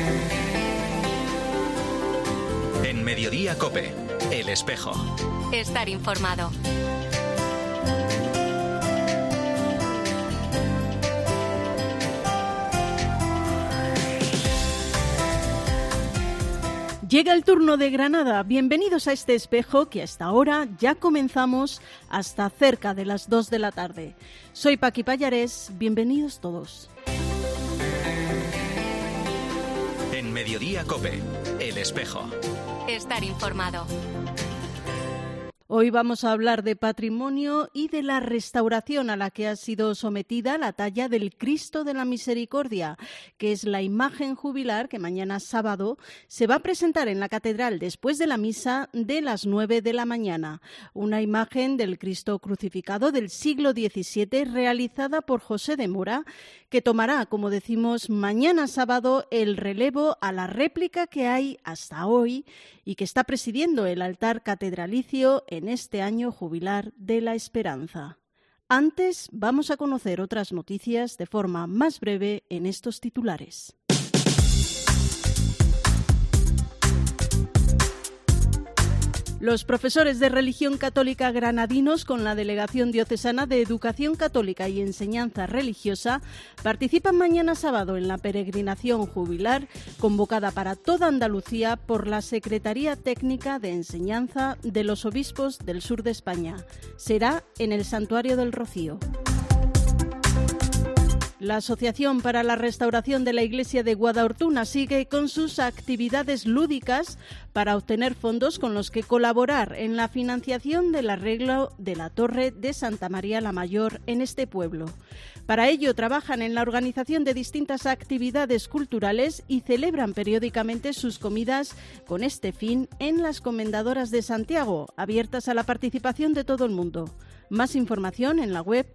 En Mediodía COPE, El Espejo. Estar informado. Llega el turno de Granada. Bienvenidos a este espejo que hasta ahora ya comenzamos hasta cerca de las 2 de la tarde. Soy Paqui Pallarés. Bienvenidos todos. En Mediodía COPE, El Espejo. Estar informado. Hoy vamos a hablar de patrimonio y de la restauración a la que ha sido sometida la talla del Cristo de la Misericordia, que es la imagen jubilar que mañana sábado se va a presentar en la catedral después de la misa de las 9 de la mañana. Una imagen del Cristo crucificado del siglo XVII realizada por José de Mora, que tomará, como decimos, mañana sábado el relevo a la réplica que hay hasta hoy y que está presidiendo el altar catedralicio en este año jubilar de la Esperanza. Antes, vamos a conocer otras noticias de forma más breve en estos titulares. Los profesores de religión católica granadinos con la Delegación Diocesana de Educación Católica y Enseñanza Religiosa participan mañana sábado en la peregrinación jubilar convocada para toda Andalucía por la Secretaría Técnica de Enseñanza de los Obispos del Sur de España. Será en el Santuario del Rocío. La Asociación para la Restauración de la Iglesia de Guadaortuna sigue con sus actividades lúdicas para obtener fondos con los que colaborar en la financiación del arreglo de la Torre de Santa María la Mayor en este pueblo. Para ello trabajan en la organización de distintas actividades culturales y celebran periódicamente sus comidas con este fin en las Comendadoras de Santiago, abiertas a la participación de todo el mundo. Más información en la web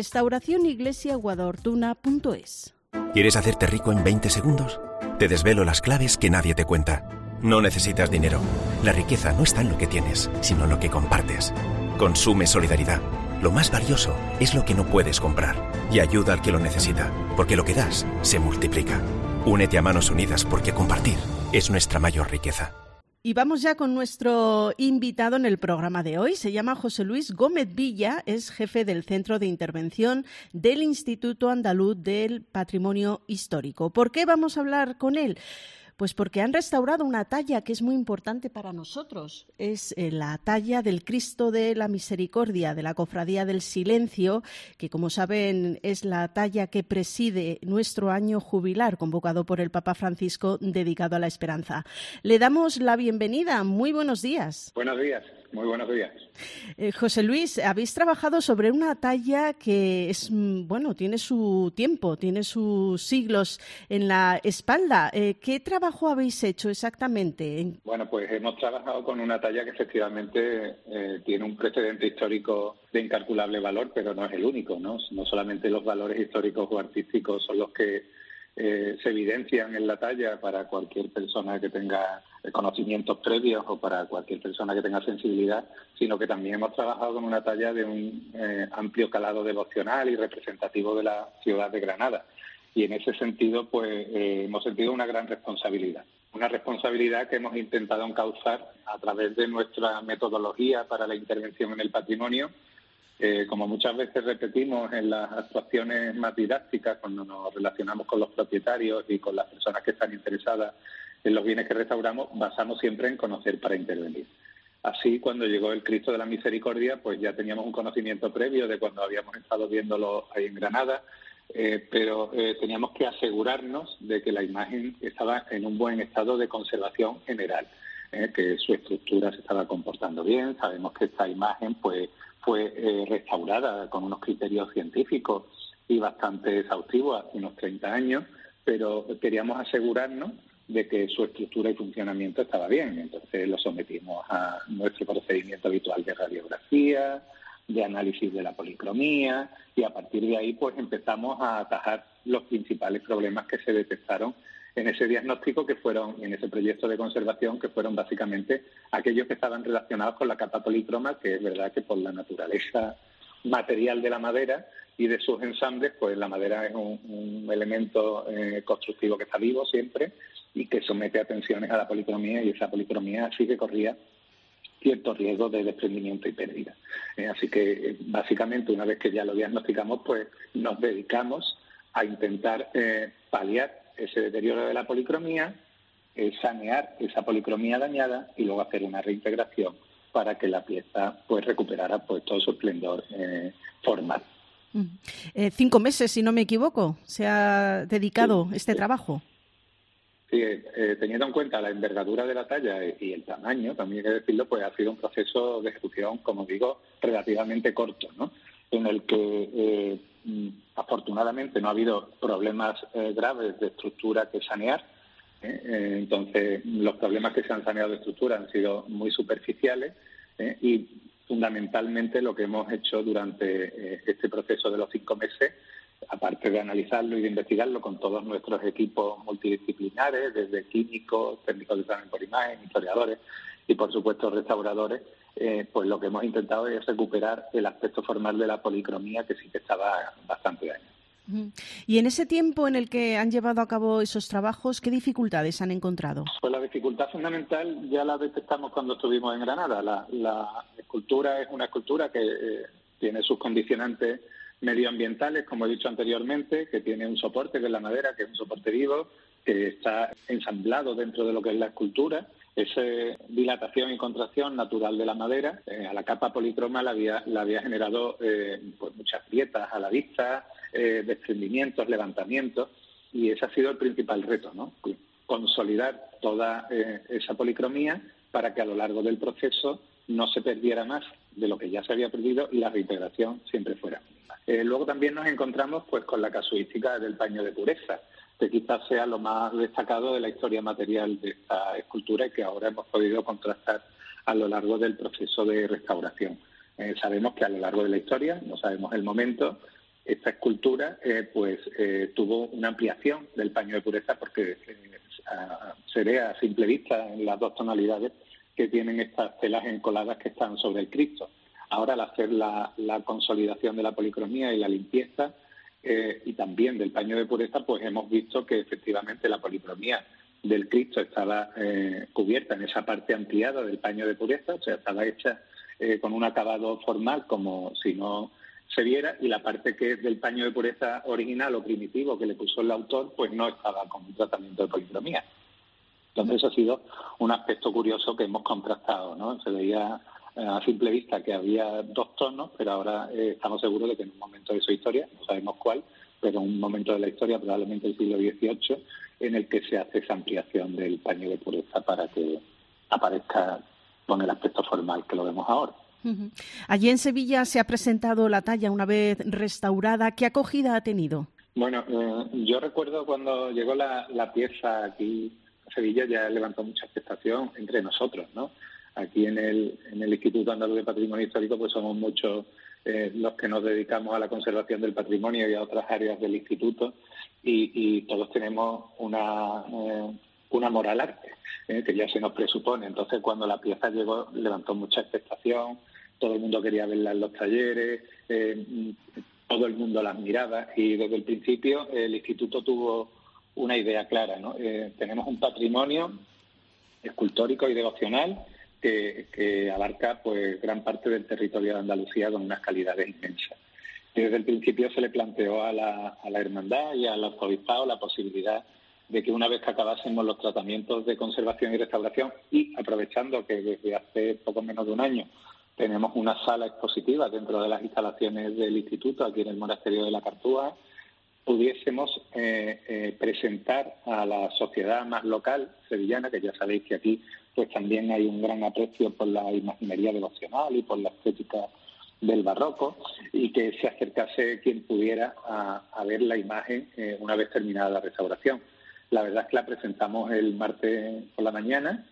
restauracioniglesiaguadaortuna.es. ¿Quieres hacerte rico en 20 segundos? Te desvelo las claves que nadie te cuenta. No necesitas dinero. La riqueza no está en lo que tienes, sino en lo que compartes. Consume solidaridad. Lo más valioso es lo que no puedes comprar. Y ayuda al que lo necesita, porque lo que das se multiplica. Únete a Manos Unidas porque compartir es nuestra mayor riqueza. Y vamos ya con nuestro invitado en el programa de hoy. Se llama José Luis Gómez Villa, es jefe del Centro de Intervención del Instituto Andaluz del Patrimonio Histórico. ¿Por qué vamos a hablar con él? Pues porque han restaurado una talla que es muy importante para nosotros. Es la talla del Cristo de la Misericordia de la Cofradía del Silencio, que como saben es la talla que preside nuestro año jubilar convocado por el Papa Francisco dedicado a la esperanza. Le damos la bienvenida. Muy buenos días. Buenos días. Muy buenos días. José Luis, habéis trabajado sobre una talla que es, tiene su tiempo, tiene sus siglos en la espalda. ¿Qué trabajo habéis hecho exactamente? Bueno, pues hemos trabajado con una talla que efectivamente tiene un precedente histórico de incalculable valor, pero no es el único, ¿no? No solamente los valores históricos o artísticos son los que se evidencian en la talla para cualquier persona que tenga conocimientos previos o para cualquier persona que tenga sensibilidad, sino que también hemos trabajado con una talla de un amplio calado devocional y representativo de la ciudad de Granada. Y en ese sentido, pues hemos sentido una gran responsabilidad. Una responsabilidad que hemos intentado encauzar a través de nuestra metodología para la intervención en el patrimonio. Como muchas veces repetimos en las actuaciones más didácticas, cuando nos relacionamos con los propietarios y con las personas que están interesadas en los bienes que restauramos, basamos siempre en conocer para intervenir. Así, cuando llegó el Cristo de la Misericordia, pues ya teníamos un conocimiento previo de cuando habíamos estado viéndolo ahí en Granada, pero teníamos que asegurarnos de que la imagen estaba en un buen estado de conservación general, que su estructura se estaba comportando bien. Sabemos que esta imagen pues fue restaurada con unos criterios científicos y bastante exhaustivos hace unos 30 años, pero queríamos asegurarnos de que su estructura y funcionamiento estaba bien. Entonces lo sometimos a nuestro procedimiento habitual de radiografía, de análisis de la policromía, y a partir de ahí pues empezamos a atajar los principales problemas que se detectaron en ese diagnóstico que fueron, en ese proyecto de conservación, que fueron básicamente aquellos que estaban relacionados con la capa polícroma, que es verdad que por la naturaleza material de la madera y de sus ensambles, pues la madera es un elemento constructivo que está vivo siempre y que somete a tensiones a la policromía, y esa policromía sí que corría cierto riesgo de desprendimiento y pérdida. Así que, básicamente, una vez que ya lo diagnosticamos, pues nos dedicamos a intentar paliar ese deterioro de la policromía, sanear esa policromía dañada y luego hacer una reintegración para que la pieza pues recuperara pues todo su esplendor formal. 5 meses, si no me equivoco, se ha dedicado este trabajo. Sí, teniendo en cuenta la envergadura de la talla y el tamaño, también hay que decirlo, pues ha sido un proceso de ejecución, como digo, relativamente corto, ¿no? En el que afortunadamente no ha habido problemas graves de estructura que sanear. Entonces, los problemas que se han saneado de estructura han sido muy superficiales y fundamentalmente lo que hemos hecho durante este proceso de los 5 meses, aparte de analizarlo y de investigarlo con todos nuestros equipos multidisciplinares, desde químicos, técnicos de examen por imagen, historiadores y, por supuesto, restauradores, pues lo que hemos intentado es recuperar el aspecto formal de la policromía, que sí que estaba bastante dañado. Y en ese tiempo en el que han llevado a cabo esos trabajos, ¿qué dificultades han encontrado? Pues la dificultad fundamental ya la detectamos cuando estuvimos en Granada. La escultura es una escultura que tiene sus condicionantes medioambientales, como he dicho anteriormente, que tiene un soporte, que es la madera, que es un soporte vivo, que está ensamblado dentro de lo que es la escultura. Esa dilatación y contracción natural de la madera, a la capa policroma la había generado pues muchas grietas a la vista, desprendimientos, levantamientos, y ese ha sido el principal reto, ¿no? Consolidar toda esa policromía para que a lo largo del proceso no se perdiera más de lo que ya se había perdido y la reintegración siempre fuera mínima. Luego también nos encontramos pues con la casuística del paño de pureza, que quizás sea lo más destacado de la historia material de esta escultura y que ahora hemos podido contrastar a lo largo del proceso de restauración. Sabemos que a lo largo de la historia, no sabemos el momento, esta escultura tuvo una ampliación del paño de pureza porque se ve a simple vista en las 2 tonalidades que tienen estas telas encoladas que están sobre el Cristo. Ahora, al hacer la consolidación de la policromía y la limpieza y también del paño de pureza, pues hemos visto que efectivamente la policromía del Cristo estaba cubierta en esa parte ampliada del paño de pureza, o sea, estaba hecha con un acabado formal como si no se viera, y la parte que es del paño de pureza original o primitivo que le puso el autor, pues no estaba con un tratamiento de policromía. Entonces, eso ha sido un aspecto curioso que hemos contrastado, ¿no? Se veía a simple vista que había 2 tonos, pero ahora estamos seguros de que en un momento de su historia, no sabemos cuál, pero en un momento de la historia, probablemente el siglo XVIII, en el que se hace esa ampliación del paño de pureza para que aparezca con el aspecto formal que lo vemos ahora. Allí en Sevilla se ha presentado la talla una vez restaurada. ¿Qué acogida ha tenido? Bueno, yo recuerdo cuando llegó la pieza aquí a Sevilla, ya levantó mucha expectación entre nosotros, ¿no? Aquí en el Instituto Andaluz de Patrimonio Histórico pues somos muchos los que nos dedicamos a la conservación del patrimonio y a otras áreas del instituto y todos tenemos un amor al arte, que ya se nos presupone. Entonces, cuando la pieza llegó, levantó mucha expectación, todo el mundo quería verla en los talleres, todo el mundo la admiraba y desde el principio el instituto tuvo una idea clara, ¿no? Tenemos un patrimonio escultórico y devocional que abarca pues gran parte del territorio de Andalucía con unas calidades inmensas. Y desde el principio se le planteó a la hermandad y al arzobispado la posibilidad de que una vez que acabásemos los tratamientos de conservación y restauración y aprovechando que desde hace poco menos de un año tenemos una sala expositiva dentro de las instalaciones del instituto aquí en el monasterio de la Cartúa, pudiésemos presentar a la sociedad más local sevillana, que ya sabéis que aquí pues también hay un gran aprecio por la imaginería devocional y por la estética del barroco, y que se acercase quien pudiera a ver la imagen una vez terminada la restauración. La verdad es que la presentamos el martes por la mañana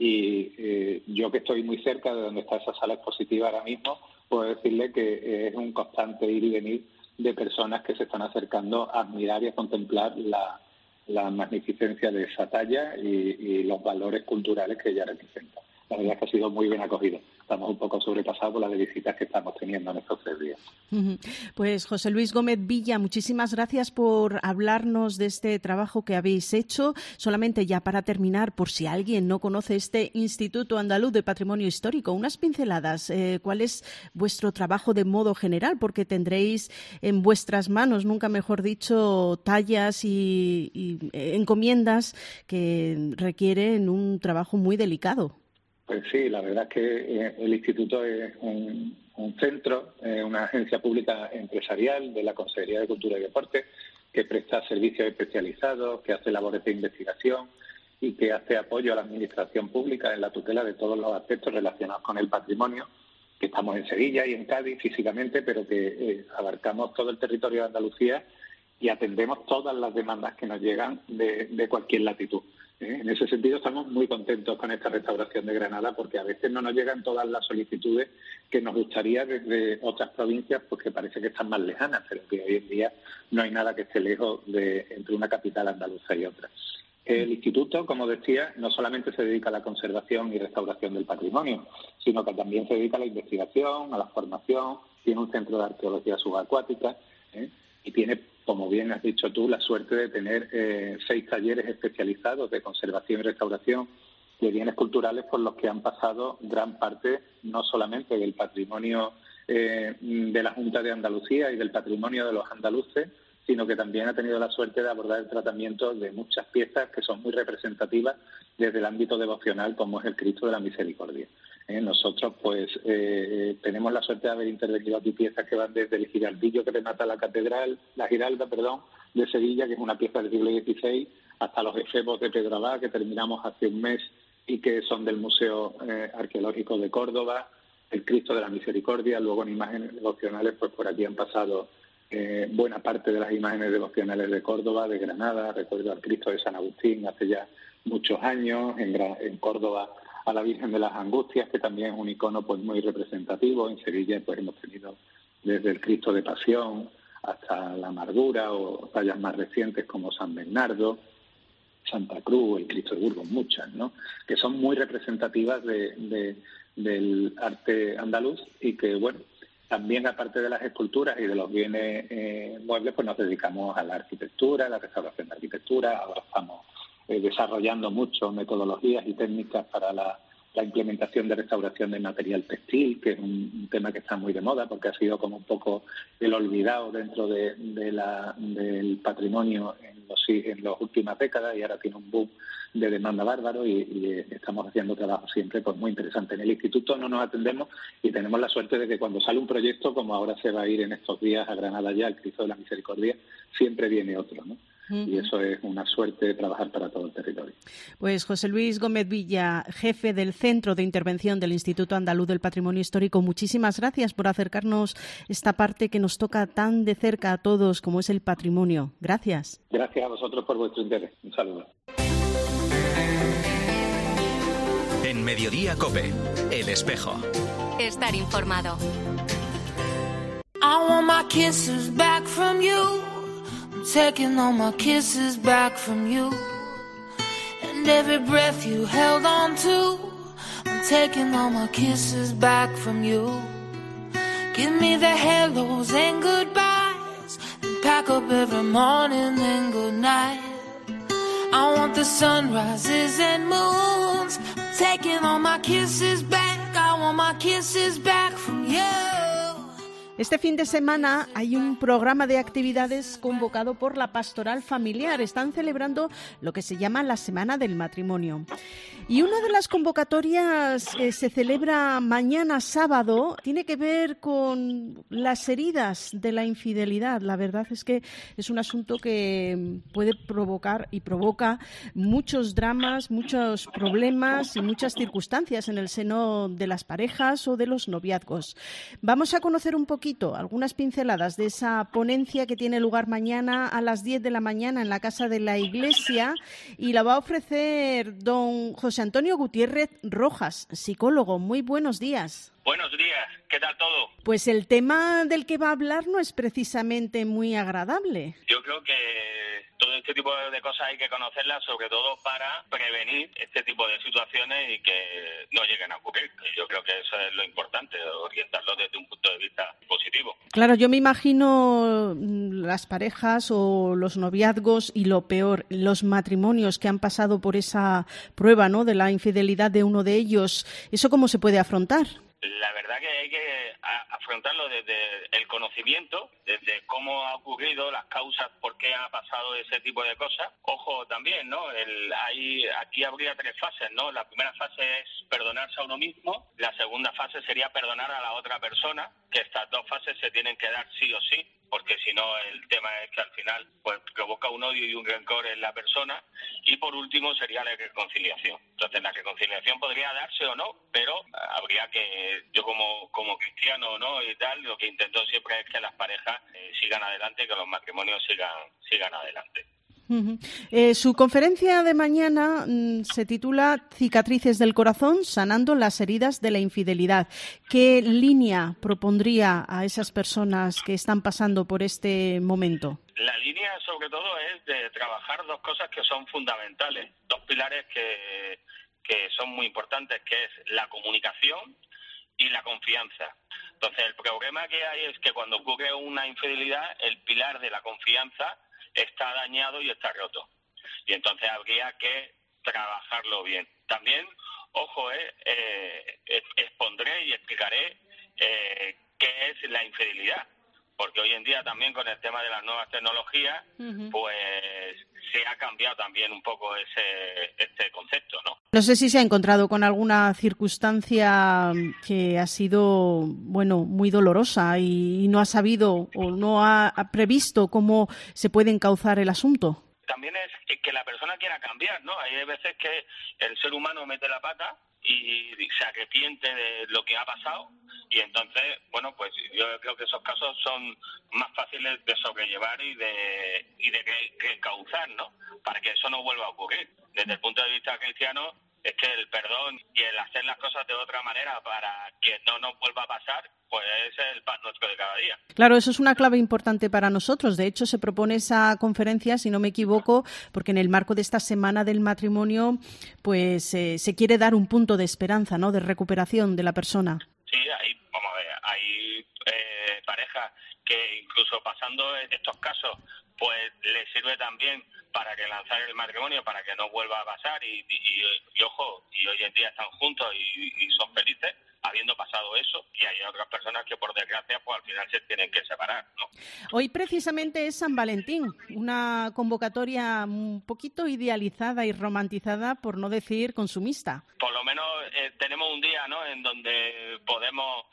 y yo, que estoy muy cerca de donde está esa sala expositiva ahora mismo, puedo decirle que es un constante ir y venir de personas que se están acercando a admirar y a contemplar la magnificencia de esa talla y los valores culturales que ella representa. la verdad es que ha sido muy bien acogido. Estamos un poco sobrepasados por las visitas que estamos teniendo en estos 3 días. Pues José Luis Gómez Villa, muchísimas gracias por hablarnos de este trabajo que habéis hecho. Solamente ya para terminar, por si alguien no conoce este Instituto Andaluz de Patrimonio Histórico, unas pinceladas. ¿Cuál es vuestro trabajo de modo general? Porque tendréis en vuestras manos, nunca mejor dicho, tallas y encomiendas que requieren un trabajo muy delicado. Pues sí, la verdad es que el Instituto es un centro, una agencia pública empresarial de la Consejería de Cultura y Deporte que presta servicios especializados, que hace labores de investigación y que hace apoyo a la administración pública en la tutela de todos los aspectos relacionados con el patrimonio, que estamos en Sevilla y en Cádiz físicamente, pero que abarcamos todo el territorio de Andalucía y atendemos todas las demandas que nos llegan de cualquier latitud. En ese sentido estamos muy contentos con esta restauración de Granada, porque a veces no nos llegan todas las solicitudes que nos gustaría desde otras provincias, porque parece que están más lejanas, pero que hoy en día no hay nada que esté lejos entre una capital andaluza y otra. El Instituto, como decía, no solamente se dedica a la conservación y restauración del patrimonio, sino que también se dedica a la investigación, a la formación, tiene un centro de arqueología subacuática, y tiene, como bien has dicho tú, la suerte de tener 6 talleres especializados de conservación y restauración de bienes culturales por los que han pasado gran parte, no solamente del patrimonio de la Junta de Andalucía y del patrimonio de los andaluces, sino que también ha tenido la suerte de abordar el tratamiento de muchas piezas que son muy representativas desde el ámbito devocional, como es el Cristo de la Misericordia. Nosotros pues tenemos la suerte de haber intervenido aquí piezas que van desde el giraldillo que remata la Giralda de Sevilla, que es una pieza del siglo XVI, hasta los efebos de Pedro Abad, que terminamos hace un mes y que son del Museo Arqueológico de Córdoba, el Cristo de la Misericordia. Luego en imágenes devocionales, pues por aquí han pasado buena parte de las imágenes devocionales de Córdoba, de Granada. Recuerdo al Cristo de San Agustín hace ya muchos años, en Córdoba a la Virgen de las Angustias, que también es un icono pues muy representativo. En Sevilla pues hemos tenido desde el Cristo de Pasión hasta la Amargura, o tallas más recientes como San Bernardo, Santa Cruz, el Cristo de Burgos, muchas, ¿no?, que son muy representativas del arte andaluz, y que, bueno, también aparte de las esculturas y de los bienes muebles, pues nos dedicamos a la arquitectura, a la restauración de arquitectura. Ahora estamos desarrollando mucho metodologías y técnicas para la implementación de restauración de material textil, que es un tema que está muy de moda porque ha sido como un poco el olvidado dentro del patrimonio en las últimas décadas, y ahora tiene un boom de demanda bárbaro, y estamos haciendo trabajo siempre pues muy interesante. En el Instituto no nos atendemos y tenemos la suerte de que cuando sale un proyecto, como ahora se va a ir en estos días a Granada ya, el Cristo de la Misericordia, siempre viene otro, ¿no? Y eso es una suerte de trabajar para todo el territorio. Pues José Luis Gómez Villa, jefe del Centro de Intervención del Instituto Andaluz del Patrimonio Histórico, muchísimas gracias por acercarnos esta parte que nos toca tan de cerca a todos, como es el patrimonio. Gracias. Gracias a vosotros por vuestro interés. Un saludo. En Mediodía COPE, El Espejo. Estar informado. I want my kisses back from you. Taking all my kisses back from you, and every breath you held on to. I'm taking all my kisses back from you. Give me the hellos and goodbyes, and pack up every morning and good night. I want the sunrises and moons. I'm taking all my kisses back. I want my kisses back from you. Este fin de semana hay un programa de actividades convocado por la Pastoral Familiar. Están celebrando lo que se llama la Semana del Matrimonio. Y una de las convocatorias que se celebra mañana sábado tiene que ver con las heridas de la infidelidad. La verdad es que es un asunto que puede provocar y provoca muchos dramas, muchos problemas y muchas circunstancias en el seno de las parejas o de los noviazgos. Vamos a conocer un poquito, algunas pinceladas de esa ponencia que tiene lugar mañana a las 10 de la mañana en la Casa de la Iglesia, y la va a ofrecer don José Antonio Gutiérrez Rojas, psicólogo. Muy buenos días. Buenos días, ¿qué tal todo? Pues el tema del que va a hablar no es precisamente muy agradable. Yo creo que todo este tipo de cosas hay que conocerlas, sobre todo para prevenir este tipo de situaciones y que no lleguen a ocurrir. Yo creo que eso es lo importante, orientarlo desde un punto de vista positivo. Claro, yo me imagino las parejas o los noviazgos y lo peor, los matrimonios que han pasado por esa prueba, ¿no?, de la infidelidad de uno de ellos. ¿Eso cómo se puede afrontar? La verdad que hay que afrontarlo desde el conocimiento, desde cómo ha ocurrido, las causas, por qué ha pasado ese tipo de cosas. Ojo también, ¿no? Aquí habría 3 fases, ¿no? La primera fase es perdonarse a uno mismo, la segunda fase sería perdonar a la otra persona, que estas 2 fases se tienen que dar sí o sí, porque si no el tema es que al final pues provoca un odio y un rencor en la persona. Y por último sería la reconciliación. Entonces la reconciliación podría darse o no, pero habría que, yo como cristiano, ¿no?, y tal, lo que intento siempre es que las parejas sigan adelante, que los matrimonios sigan adelante. Su conferencia de mañana se titula Cicatrices del corazón, sanando las heridas de la infidelidad. ¿Qué línea propondría a esas personas que están pasando por este momento? La línea, sobre todo, es de trabajar 2 cosas que son fundamentales, 2 pilares que son muy importantes, que es la comunicación y la confianza. Entonces, el problema que hay es que cuando ocurre una infidelidad, el pilar de la confianza está dañado y está roto. Y entonces habría que trabajarlo bien. También, ojo, expondré y explicaré qué es la infidelidad. Porque hoy en día también con el tema de las nuevas tecnologías, pues se ha cambiado también un poco este concepto, ¿no? No sé si se ha encontrado con alguna circunstancia que ha sido, muy dolorosa y no ha sabido o no ha previsto cómo se puede encauzar el asunto. También es que la persona quiera cambiar, ¿no? Hay veces que el ser humano mete la pata y se arrepiente de lo que ha pasado y entonces, pues yo creo que esos casos son más fáciles de sobrellevar y de reencauzar, ¿no? Para que eso no vuelva a ocurrir. Desde el punto de vista cristiano, es que el perdón y el hacer las cosas de otra manera para que no nos vuelva a pasar, pues es el pan nuestro de cada día. Claro, eso es una clave importante para nosotros. De hecho, se propone esa conferencia, si no me equivoco, porque en el marco de esta Semana del Matrimonio, pues se quiere dar un punto de esperanza, ¿no?, de recuperación de la persona. Sí, hay parejas que incluso pasando estos casos, pues les sirve también para relanzar el matrimonio, para que no vuelva a pasar y ojo, y hoy en día están juntos y son felices habiendo pasado eso, y hay otras personas que por desgracia pues al final se tienen que separar, ¿no? Hoy precisamente es San Valentín, una convocatoria un poquito idealizada y romantizada, por no decir consumista. Por lo menos tenemos un día, ¿no?, en donde podemos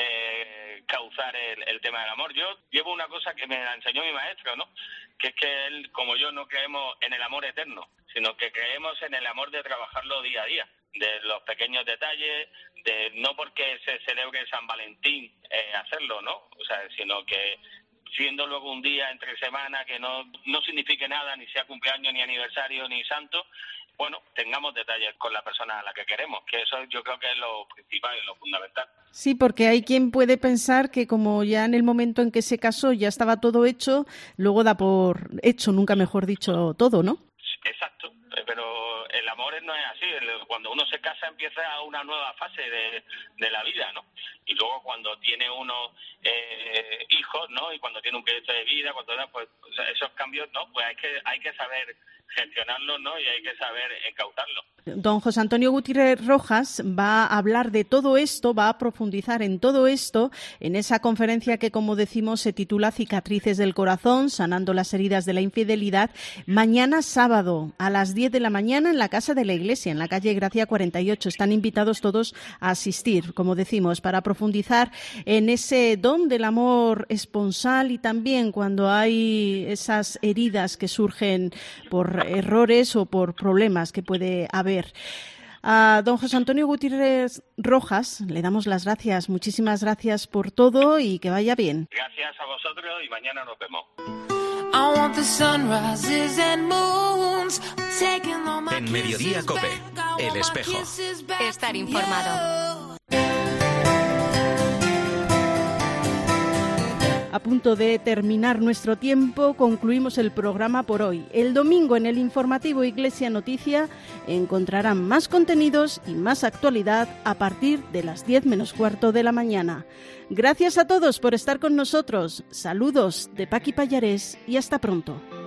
causar el tema del amor. Yo llevo una cosa que me la enseñó mi maestro, ¿no?, que es que él, como yo, no creemos en el amor eterno, sino que creemos en el amor de trabajarlo día a día, de los pequeños detalles, de no porque se celebre San Valentín hacerlo, ¿no? O sea, sino que siendo luego un día entre semana que no signifique nada, ni sea cumpleaños, ni aniversario, ni santo, tengamos detalles con la persona a la que queremos, que eso yo creo que es lo principal y lo fundamental. Sí, porque hay quien puede pensar que como ya en el momento en que se casó ya estaba todo hecho, luego da por hecho, nunca mejor dicho, todo, ¿no? Exacto, pero el amor no es así. Cuando uno se casa empieza una nueva fase de la vida, ¿no? Y luego cuando tiene uno hijos, ¿no?, y cuando tiene un proyecto de vida, pues esos cambios, ¿no?, pues hay que saber gestionarlos, ¿no?, y hay que saber encautarlos. Don José Antonio Gutiérrez Rojas va a hablar de todo esto, va a profundizar en todo esto en esa conferencia que, como decimos, se titula Cicatrices del corazón, sanando las heridas de la infidelidad, mañana sábado a las 10 de la mañana en la Casa de la Iglesia, en la calle Gracia 48. Están invitados todos a asistir, como decimos, para profundizar en ese don del amor esponsal y también cuando hay esas heridas que surgen por errores o por problemas que puede haber. A don José Antonio Gutiérrez Rojas le damos las gracias, muchísimas gracias por todo y que vaya bien. Gracias a vosotros y mañana nos vemos. En Mediodía COPE, El Espejo. Estar informado. A punto de terminar nuestro tiempo, concluimos el programa por hoy. El domingo en el informativo Iglesia Noticia encontrarán más contenidos y más actualidad a partir de las 10 menos cuarto de la mañana. Gracias a todos por estar con nosotros. Saludos de Paqui Pallares y hasta pronto.